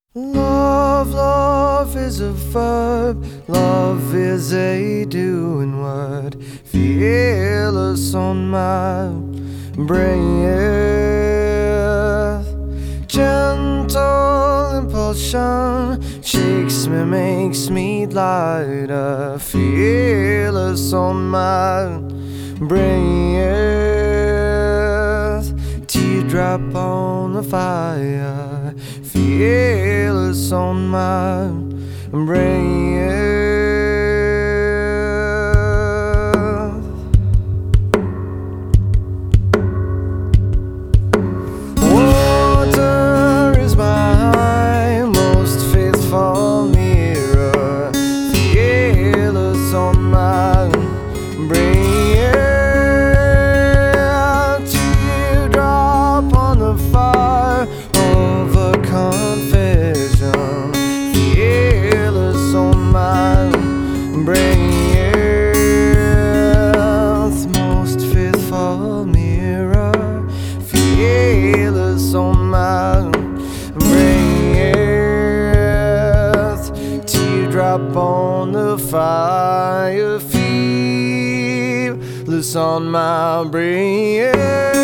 Love, love is a verb, love is a doing word, fearless on my breath. Gentle impulsion shakes me, makes me lighter, fearless on my breath. Teardrop on the fire, fearless on my breath. Water is my most faithful mirror, fearless on my breath. Teardrop on the fire of a confession, fearless on my breath. Most faithful mirror, fearless on my breath. Teardrop on the fire, fearless on my breath.